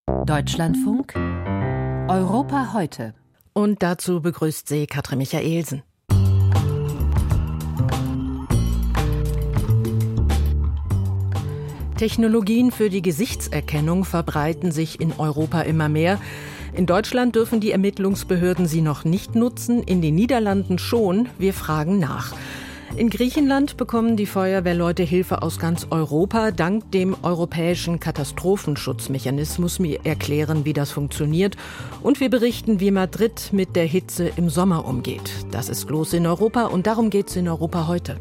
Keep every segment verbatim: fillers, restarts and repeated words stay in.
Deutschlandfunk Europa heute. Und dazu begrüßt sie Katrin Michaelsen. Technologien für die Gesichtserkennung verbreiten sich in Europa immer mehr. In Deutschland dürfen die Ermittlungsbehörden sie noch nicht nutzen, in den Niederlanden schon. Wir fragen nach. In Griechenland bekommen die Feuerwehrleute Hilfe aus ganz Europa. Dank dem europäischen Katastrophenschutzmechanismus wir erklären, wie das funktioniert. Und wir berichten, wie Madrid mit der Hitze im Sommer umgeht. Das ist los in Europa und darum geht's in Europa heute.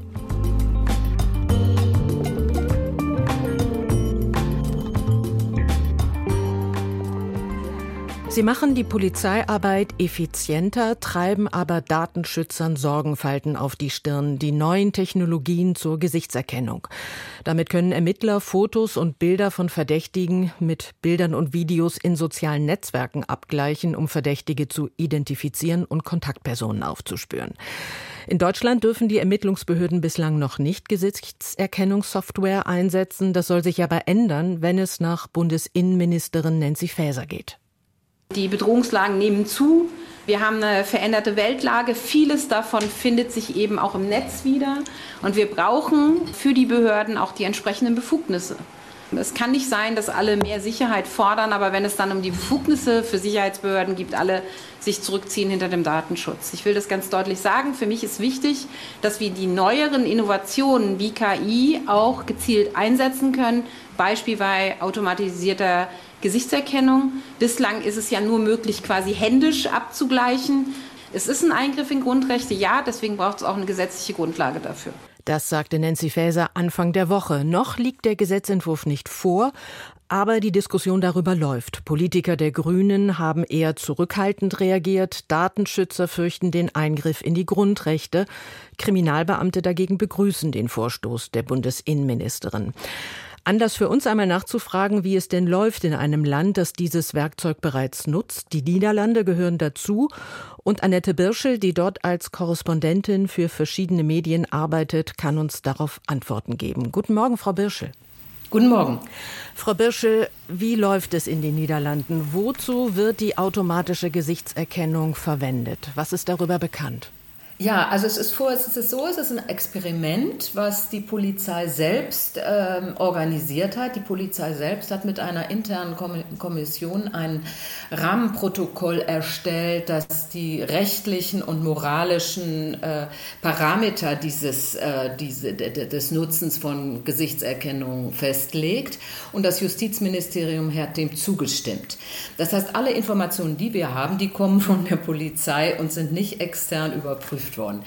Sie machen die Polizeiarbeit effizienter, treiben aber Datenschützern Sorgenfalten auf die Stirn, die neuen Technologien zur Gesichtserkennung. Damit können Ermittler Fotos und Bilder von Verdächtigen mit Bildern und Videos in sozialen Netzwerken abgleichen, um Verdächtige zu identifizieren und Kontaktpersonen aufzuspüren. In Deutschland dürfen die Ermittlungsbehörden bislang noch nicht Gesichtserkennungssoftware einsetzen. Das soll sich aber ändern, wenn es nach Bundesinnenministerin Nancy Faeser geht. Die Bedrohungslagen nehmen zu. Wir haben eine veränderte Weltlage. Vieles davon findet sich eben auch im Netz wieder. Und wir brauchen für die Behörden auch die entsprechenden Befugnisse. Es kann nicht sein, dass alle mehr Sicherheit fordern, aber wenn es dann um die Befugnisse für Sicherheitsbehörden gibt, alle sich zurückziehen hinter dem Datenschutz. Ich will das ganz deutlich sagen. Für mich ist wichtig, dass wir die neueren Innovationen wie K I auch gezielt einsetzen können. Beispiel bei automatisierter Gesichtserkennung. Bislang ist es ja nur möglich, quasi händisch abzugleichen. Es ist ein Eingriff in Grundrechte, ja, deswegen braucht es auch eine gesetzliche Grundlage dafür. Das sagte Nancy Faeser Anfang der Woche. Noch liegt der Gesetzentwurf nicht vor, aber die Diskussion darüber läuft. Politiker der Grünen haben eher zurückhaltend reagiert. Datenschützer fürchten den Eingriff in die Grundrechte. Kriminalbeamte dagegen begrüßen den Vorstoß der Bundesinnenministerin. Anlass für uns einmal nachzufragen, wie es denn läuft in einem Land, das dieses Werkzeug bereits nutzt. Die Niederlande gehören dazu. Und Annette Birschel, die dort als Korrespondentin für verschiedene Medien arbeitet, kann uns darauf Antworten geben. Guten Morgen, Frau Birschel. Guten Morgen. Frau Birschel, wie läuft es in den Niederlanden? Wozu wird die automatische Gesichtserkennung verwendet? Was ist darüber bekannt? Ja, also es ist vor, es ist so, es ist ein Experiment, was die Polizei selbst ähm, organisiert hat. Die Polizei selbst hat mit einer internen Kommission ein Rahmenprotokoll erstellt, das die rechtlichen und moralischen äh, Parameter dieses, äh, diese, des Nutzens von Gesichtserkennung festlegt. Und das Justizministerium hat dem zugestimmt. Das heißt, alle Informationen, die wir haben, die kommen von der Polizei und sind nicht extern überprüft worden.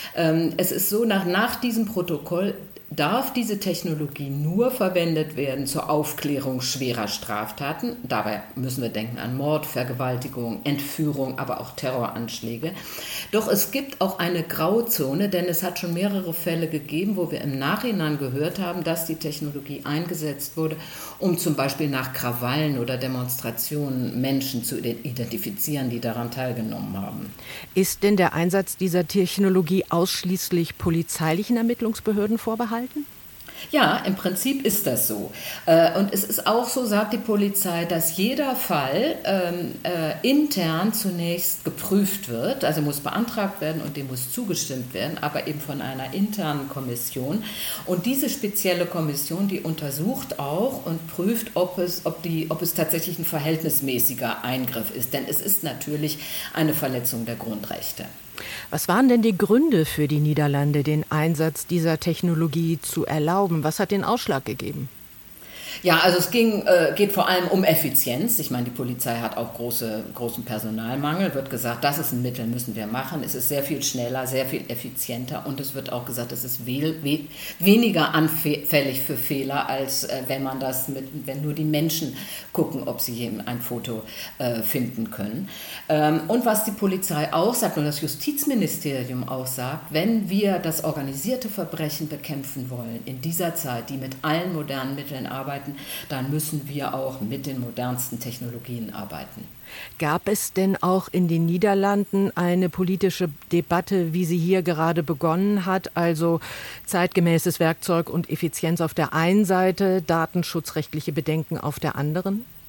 Es ist so, nach, nach diesem Protokoll darf diese Technologie nur verwendet werden zur Aufklärung schwerer Straftaten. Dabei müssen wir denken an Mord, Vergewaltigung, Entführung, aber auch Terroranschläge. Doch es gibt auch eine Grauzone, denn es hat schon mehrere Fälle gegeben, wo wir im Nachhinein gehört haben, dass die Technologie eingesetzt wurde, um zum Beispiel nach Krawallen oder Demonstrationen Menschen zu identifizieren, die daran teilgenommen haben. Ist denn der Einsatz dieser Technologie ausschließlich polizeilichen Ermittlungsbehörden vorbehalten? Ja, im Prinzip ist das so. Und es ist auch so, sagt die Polizei, dass jeder Fall ähm, äh, intern zunächst geprüft wird, also muss beantragt werden und dem muss zugestimmt werden, aber eben von einer internen Kommission. Und diese spezielle Kommission, die untersucht auch und prüft, ob es, ob die, ob es tatsächlich ein verhältnismäßiger Eingriff ist. Denn es ist natürlich eine Verletzung der Grundrechte. Was waren denn die Gründe für die Niederlande, den Einsatz dieser Technologie zu erlauben? Was hat den Ausschlag gegeben? Ja, also es ging, äh, geht vor allem um Effizienz. Ich meine, die Polizei hat auch große, großen Personalmangel. Wird gesagt, das ist ein Mittel, müssen wir machen. Es ist sehr viel schneller, sehr viel effizienter. Und es wird auch gesagt, es ist we- we- weniger anfällig für Fehler, als äh, wenn man das mit, wenn nur die Menschen gucken, ob sie ein Foto äh, finden können. Ähm, und was die Polizei auch sagt und das Justizministerium auch sagt, wenn wir das organisierte Verbrechen bekämpfen wollen, in dieser Zeit, die mit allen modernen Mitteln arbeiten, dann müssen wir auch mit den modernsten Technologien arbeiten. Gab es denn auch in den Niederlanden eine politische Debatte, wie sie hier gerade begonnen hat, also zeitgemäßes Werkzeug und Effizienz auf der einen Seite, datenschutzrechtliche Bedenken auf der anderen?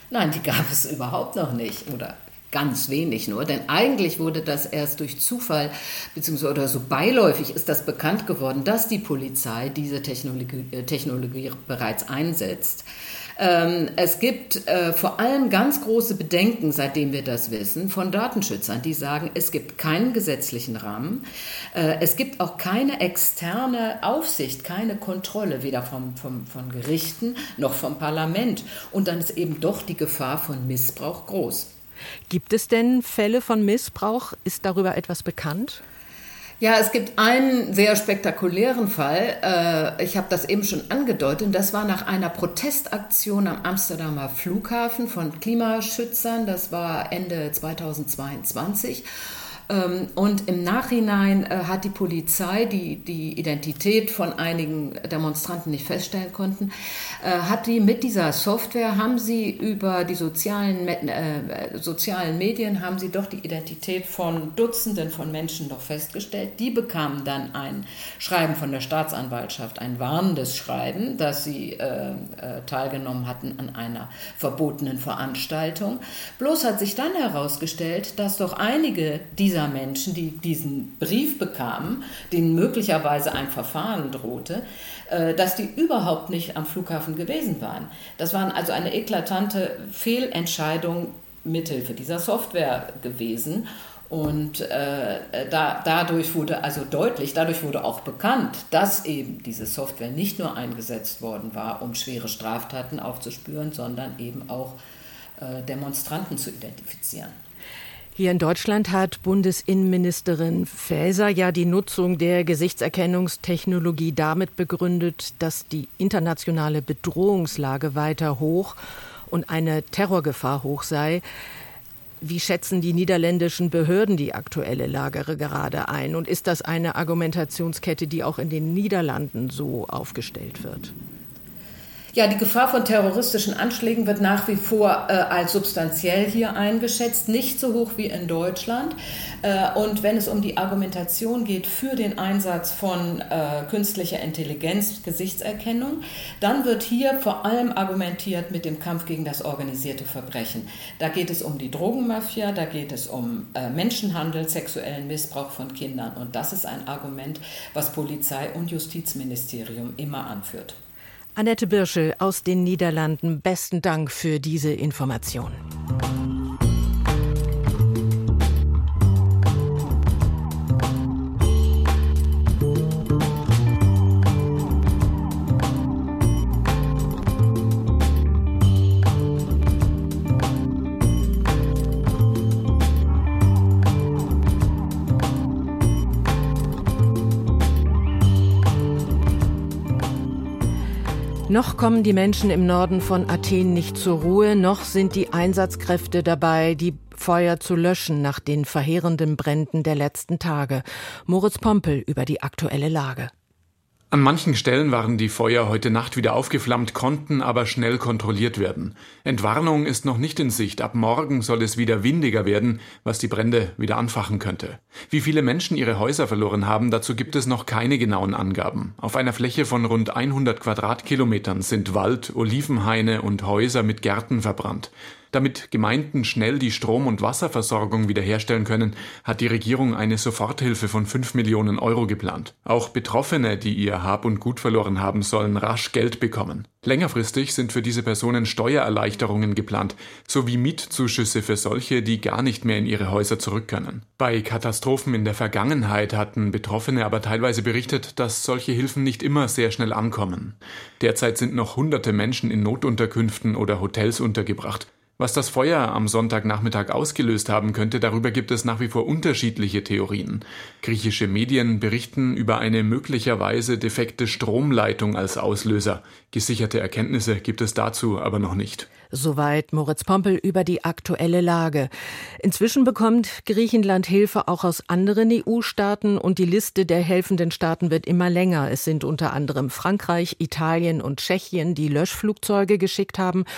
Nein, die gab es überhaupt noch nicht oder ganz wenig nur, denn eigentlich wurde das erst durch Zufall beziehungsweise oder so beiläufig ist das bekannt geworden, dass die Polizei diese Technologie, Technologie bereits einsetzt. Ähm, es gibt äh, vor allem ganz große Bedenken, seitdem wir das wissen, von Datenschützern, die sagen, es gibt keinen gesetzlichen Rahmen, äh, es gibt auch keine externe Aufsicht, keine Kontrolle, weder vom, vom, von Gerichten noch vom Parlament. Und dann ist eben doch die Gefahr von Missbrauch groß. Gibt es denn Fälle von Missbrauch? Ist darüber etwas bekannt? Ja, es gibt einen sehr spektakulären Fall. Ich habe das eben schon angedeutet. Das war nach einer Protestaktion am Amsterdamer Flughafen von Klimaschützern. Das war Ende zweitausendzweiundzwanzig. Und im Nachhinein hat die Polizei, die die Identität von einigen Demonstranten nicht feststellen konnten, hat die mit dieser Software, haben sie über die sozialen, äh, sozialen Medien, haben sie doch die Identität von Dutzenden von Menschen noch festgestellt. Die bekamen dann ein Schreiben von der Staatsanwaltschaft, ein warnendes Schreiben, dass sie äh, äh, teilgenommen hatten an einer verbotenen Veranstaltung. Bloß hat sich dann herausgestellt, dass doch einige dieser Menschen, die diesen Brief bekamen, denen möglicherweise ein Verfahren drohte, dass die überhaupt nicht am Flughafen gewesen waren. Das war also eine eklatante Fehlentscheidung mithilfe dieser Software gewesen. Und äh, da, dadurch wurde also deutlich, dadurch wurde auch bekannt, dass eben diese Software nicht nur eingesetzt worden war, um schwere Straftaten aufzuspüren, sondern eben auch äh, Demonstranten zu identifizieren. Hier in Deutschland hat Bundesinnenministerin Faeser ja die Nutzung der Gesichtserkennungstechnologie damit begründet, dass die internationale Bedrohungslage weiter hoch und eine Terrorgefahr hoch sei. Wie schätzen die niederländischen Behörden die aktuelle Lage gerade ein? Und ist das eine Argumentationskette, die auch in den Niederlanden so aufgestellt wird? Ja, die Gefahr von terroristischen Anschlägen wird nach wie vor äh, als substanziell hier eingeschätzt, nicht so hoch wie in Deutschland. Äh, und wenn es um die Argumentation geht für den Einsatz von äh, künstlicher Intelligenz, Gesichtserkennung, dann wird hier vor allem argumentiert mit dem Kampf gegen das organisierte Verbrechen. Da geht es um die Drogenmafia, da geht es um äh, Menschenhandel, sexuellen Missbrauch von Kindern. Und das ist ein Argument, was Polizei und Justizministerium immer anführt. Annette Birschel aus den Niederlanden, besten Dank für diese Information. Noch kommen die Menschen im Norden von Athen nicht zur Ruhe, noch sind die Einsatzkräfte dabei, die Feuer zu löschen nach den verheerenden Bränden der letzten Tage. Moritz Pompel über die aktuelle Lage. An manchen Stellen waren die Feuer heute Nacht wieder aufgeflammt, konnten aber schnell kontrolliert werden. Entwarnung ist noch nicht in Sicht. Ab morgen soll es wieder windiger werden, was die Brände wieder anfachen könnte. Wie viele Menschen ihre Häuser verloren haben, dazu gibt es noch keine genauen Angaben. Auf einer Fläche von rund hundert Quadratkilometern sind Wald, Olivenhaine und Häuser mit Gärten verbrannt. Damit Gemeinden schnell die Strom- und Wasserversorgung wiederherstellen können, hat die Regierung eine Soforthilfe von fünf Millionen Euro geplant. Auch Betroffene, die ihr Hab und Gut verloren haben, sollen rasch Geld bekommen. Längerfristig sind für diese Personen Steuererleichterungen geplant, sowie Mietzuschüsse für solche, die gar nicht mehr in ihre Häuser zurück können. Bei Katastrophen in der Vergangenheit hatten Betroffene aber teilweise berichtet, dass solche Hilfen nicht immer sehr schnell ankommen. Derzeit sind noch hunderte Menschen in Notunterkünften oder Hotels untergebracht. Was das Feuer am Sonntagnachmittag ausgelöst haben könnte, darüber gibt es nach wie vor unterschiedliche Theorien. Griechische Medien berichten über eine möglicherweise defekte Stromleitung als Auslöser. Gesicherte Erkenntnisse gibt es dazu aber noch nicht. Soweit Moritz Pompel über die aktuelle Lage. Inzwischen bekommt Griechenland Hilfe auch aus anderen E U-Staaten und die Liste der helfenden Staaten wird immer länger. Es sind unter anderem Frankreich, Italien und Tschechien, die Löschflugzeuge geschickt haben.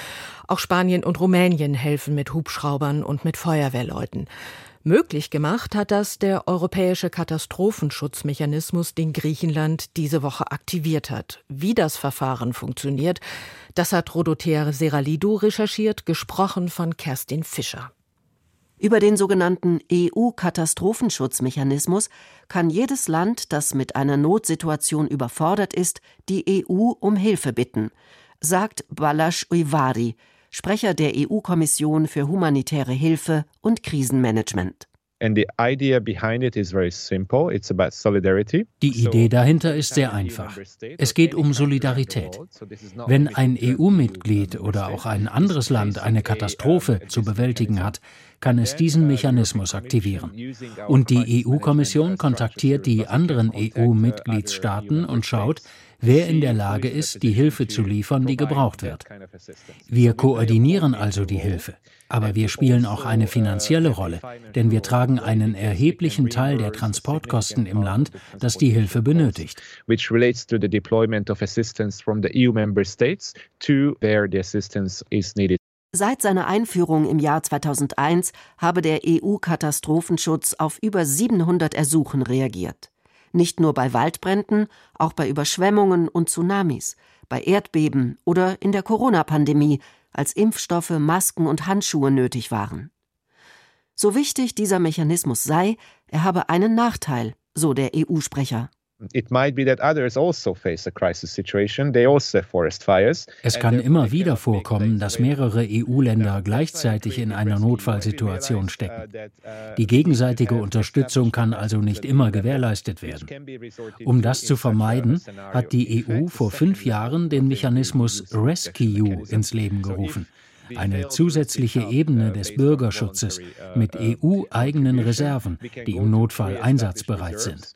Auch Spanien und Rumänien helfen mit Hubschraubern und mit Feuerwehrleuten. Möglich gemacht hat das der europäische Katastrophenschutzmechanismus, den Griechenland diese Woche aktiviert hat. Wie das Verfahren funktioniert, das hat Rodothea Seralidou recherchiert, gesprochen von Kerstin Fischer. Über den sogenannten E U-Katastrophenschutzmechanismus kann jedes Land, das mit einer Notsituation überfordert ist, die E U um Hilfe bitten, sagt Balázs Ujvári, Sprecher der E U-Kommission für humanitäre Hilfe und Krisenmanagement. Die Idee dahinter ist sehr einfach. Es geht um Solidarität. Wenn ein E U-Mitglied oder auch ein anderes Land eine Katastrophe zu bewältigen hat, kann es diesen Mechanismus aktivieren. Und die E U-Kommission kontaktiert die anderen E U-Mitgliedstaaten und schaut, wer in der Lage ist, die Hilfe zu liefern, die gebraucht wird. Wir koordinieren also die Hilfe. Aber wir spielen auch eine finanzielle Rolle, denn wir tragen einen erheblichen Teil der Transportkosten im Land, das die Hilfe benötigt. Which relates to the deployment of assistance from the E U member states to where the assistance is needed. Seit seiner Einführung im Jahr zweitausendeins habe der E U-Katastrophenschutz auf über siebenhundert Ersuchen reagiert. Nicht nur bei Waldbränden, auch bei Überschwemmungen und Tsunamis, bei Erdbeben oder in der Corona-Pandemie, als Impfstoffe, Masken und Handschuhe nötig waren. So wichtig dieser Mechanismus sei, er habe einen Nachteil, so der E U-Sprecher. It might be that others also face a crisis situation. They also have forest fires. Es kann immer wieder vorkommen, dass mehrere E U-Länder gleichzeitig in einer Notfallsituation stecken. Die gegenseitige Unterstützung kann also nicht immer gewährleistet werden. Um das zu vermeiden, hat die E U vor fünf Jahren den Mechanismus RescEU ins Leben gerufen. Eine zusätzliche Ebene des Bürgerschutzes mit E U-eigenen Reserven, die im Notfall einsatzbereit sind.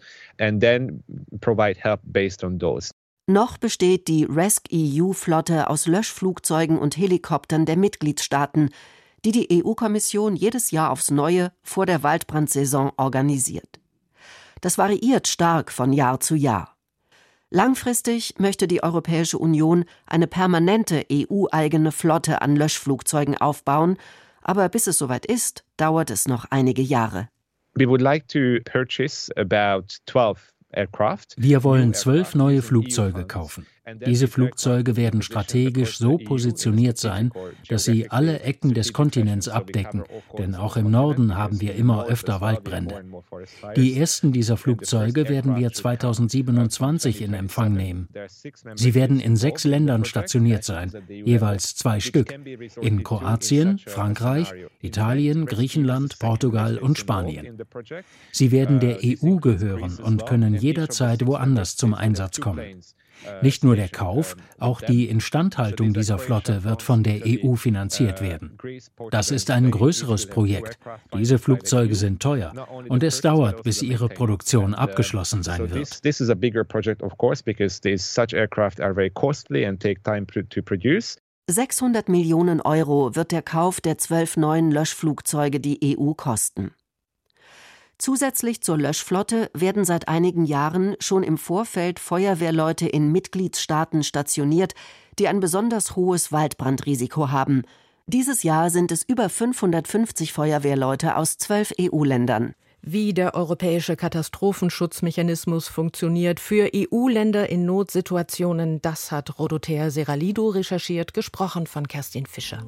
Noch besteht die RescEU-Flotte aus Löschflugzeugen und Helikoptern der Mitgliedstaaten, die die E U-Kommission jedes Jahr aufs Neue vor der Waldbrandsaison organisiert. Das variiert stark von Jahr zu Jahr. Langfristig möchte die Europäische Union eine permanente E U-eigene Flotte an Löschflugzeugen aufbauen, aber bis es soweit ist, dauert es noch einige Jahre. We would like to purchase about twelve aircraft. Wir wollen zwölf neue Flugzeuge kaufen. Diese Flugzeuge werden strategisch so positioniert sein, dass sie alle Ecken des Kontinents abdecken, denn auch im Norden haben wir immer öfter Waldbrände. Die ersten dieser Flugzeuge werden wir zweitausendsiebenundzwanzig in Empfang nehmen. Sie werden in sechs Ländern stationiert sein, jeweils zwei Stück, in Kroatien, Frankreich, Italien, Griechenland, Portugal und Spanien. Sie werden der E U gehören und können jederzeit woanders zum Einsatz kommen. Nicht nur der Kauf, auch die Instandhaltung dieser Flotte wird von der E U finanziert werden. Das ist ein größeres Projekt. Diese Flugzeuge sind teuer und es dauert, bis ihre Produktion abgeschlossen sein wird. This is a bigger project, of course, because these such aircraft are very costly and take time to produce. sechshundert Millionen Euro wird der Kauf der zwölf neuen Löschflugzeuge die E U kosten. Zusätzlich zur Löschflotte werden seit einigen Jahren schon im Vorfeld Feuerwehrleute in Mitgliedstaaten stationiert, die ein besonders hohes Waldbrandrisiko haben. Dieses Jahr sind es über fünfhundertfünfzig Feuerwehrleute aus zwölf E U-Ländern. Wie der europäische Katastrophenschutzmechanismus funktioniert für E U-Länder in Notsituationen, das hat Rodothea Seralidou recherchiert, gesprochen von Kerstin Fischer.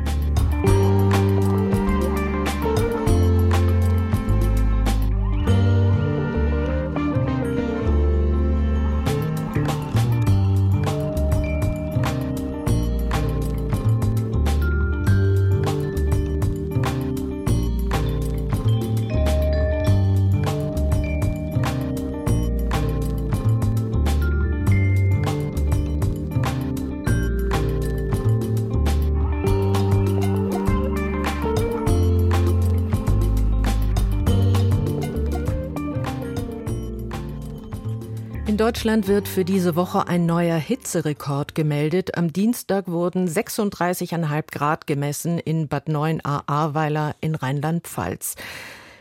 In Deutschland wird für diese Woche ein neuer Hitzerekord gemeldet. Am Dienstag wurden sechsunddreißig Komma fünf Grad gemessen in Bad Neuenahr-Ahrweiler in Rheinland-Pfalz.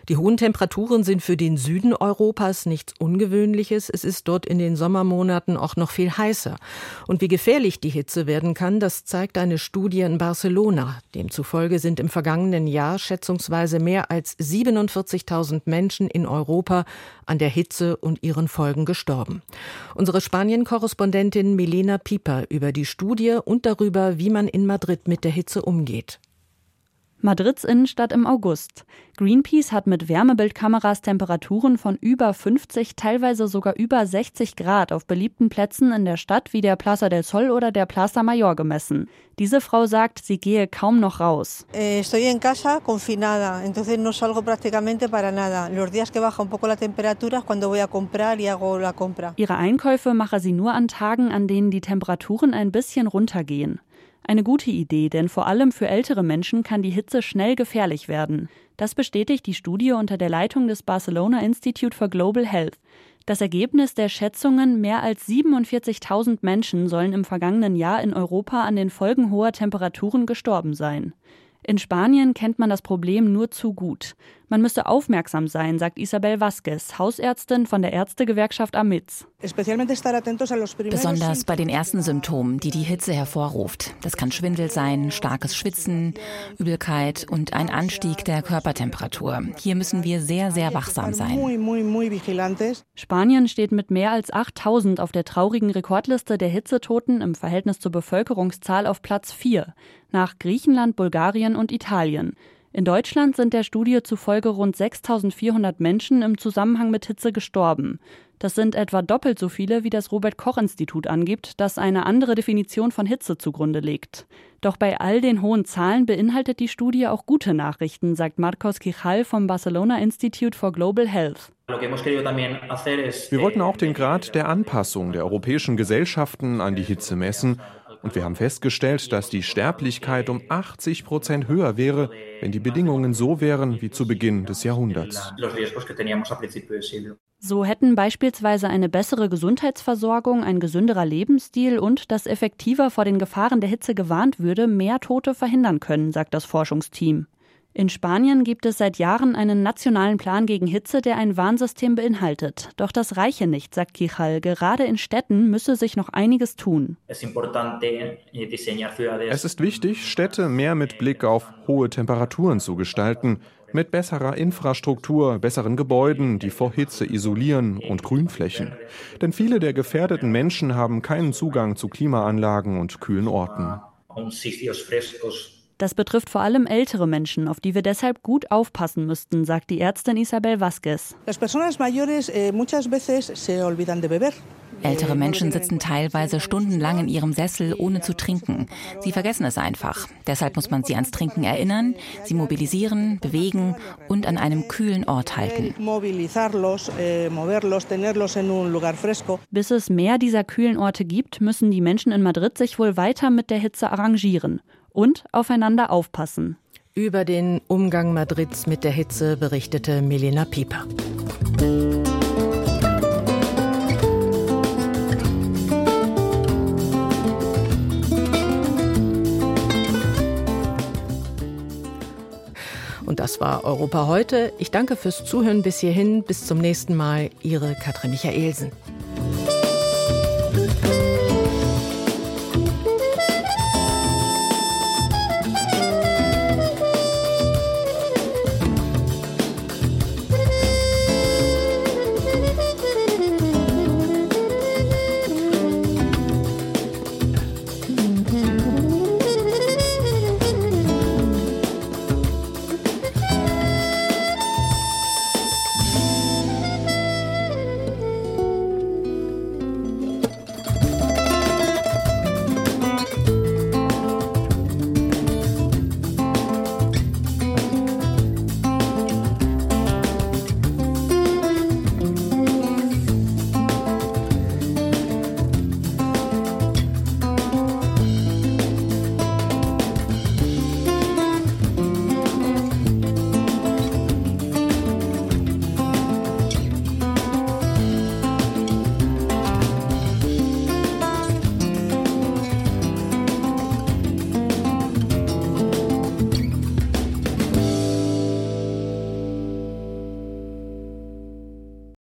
Die hohen Temperaturen sind für den Süden Europas nichts Ungewöhnliches. Es ist dort in den Sommermonaten auch noch viel heißer. Und wie gefährlich die Hitze werden kann, das zeigt eine Studie in Barcelona. Demzufolge sind im vergangenen Jahr schätzungsweise mehr als siebenundvierzigtausend Menschen in Europa an der Hitze und ihren Folgen gestorben. Unsere Spanien-Korrespondentin Milena Pieper über die Studie und darüber, wie man in Madrid mit der Hitze umgeht. Madrids Innenstadt im August. Greenpeace hat mit Wärmebildkameras Temperaturen von über fünfzig, teilweise sogar über sechzig Grad auf beliebten Plätzen in der Stadt wie der Plaza del Sol oder der Plaza Mayor gemessen. Diese Frau sagt, sie gehe kaum noch raus. Estoy en casa confinada, entonces no salgo prácticamente para nada. Los días que baja un poco la temperatura es cuando voy a comprar y hago la compra. Ihre Einkäufe mache sie nur an Tagen, an denen die Temperaturen ein bisschen runtergehen. Eine gute Idee, denn vor allem für ältere Menschen kann die Hitze schnell gefährlich werden. Das bestätigt die Studie unter der Leitung des Barcelona Institute for Global Health. Das Ergebnis der Schätzungen: mehr als siebenundvierzigtausend Menschen sollen im vergangenen Jahr in Europa an den Folgen hoher Temperaturen gestorben sein. In Spanien kennt man das Problem nur zu gut. Man müsste aufmerksam sein, sagt Isabel Vázquez, Hausärztin von der Ärztegewerkschaft AMITS. Besonders bei den ersten Symptomen, die die Hitze hervorruft. Das kann Schwindel sein, starkes Schwitzen, Übelkeit und ein Anstieg der Körpertemperatur. Hier müssen wir sehr, sehr wachsam sein. Spanien steht mit mehr als achttausend auf der traurigen Rekordliste der Hitzetoten im Verhältnis zur Bevölkerungszahl auf Platz vier, nach Griechenland, Bulgarien und Italien. In Deutschland sind der Studie zufolge rund sechstausendvierhundert Menschen im Zusammenhang mit Hitze gestorben. Das sind etwa doppelt so viele, wie das Robert-Koch-Institut angibt, das eine andere Definition von Hitze zugrunde legt. Doch bei all den hohen Zahlen beinhaltet die Studie auch gute Nachrichten, sagt Marcos Quijal vom Barcelona Institute for Global Health. Wir wollten auch den Grad der Anpassung der europäischen Gesellschaften an die Hitze messen. Und wir haben festgestellt, dass die Sterblichkeit um achtzig Prozent höher wäre, wenn die Bedingungen so wären wie zu Beginn des Jahrhunderts. So hätten beispielsweise eine bessere Gesundheitsversorgung, ein gesünderer Lebensstil und dass effektiver vor den Gefahren der Hitze gewarnt würde, mehr Tote verhindern können, sagt das Forschungsteam. In Spanien gibt es seit Jahren einen nationalen Plan gegen Hitze, der ein Warnsystem beinhaltet. Doch das reiche nicht, sagt Quijal. Gerade in Städten müsse sich noch einiges tun. Es ist wichtig, Städte mehr mit Blick auf hohe Temperaturen zu gestalten, mit besserer Infrastruktur, besseren Gebäuden, die vor Hitze isolieren, und Grünflächen. Denn viele der gefährdeten Menschen haben keinen Zugang zu Klimaanlagen und kühlen Orten. Das betrifft vor allem ältere Menschen, auf die wir deshalb gut aufpassen müssten, sagt die Ärztin Isabel Vázquez. Ältere Menschen sitzen teilweise stundenlang in ihrem Sessel, ohne zu trinken. Sie vergessen es einfach. Deshalb muss man sie ans Trinken erinnern, sie mobilisieren, bewegen und an einem kühlen Ort halten. Bis es mehr dieser kühlen Orte gibt, müssen die Menschen in Madrid sich wohl weiter mit der Hitze arrangieren und aufeinander aufpassen. Über den Umgang Madrids mit der Hitze berichtete Milena Pieper. Und das war Europa heute. Ich danke fürs Zuhören bis hierhin. Bis zum nächsten Mal. Ihre Katrin Michaelsen.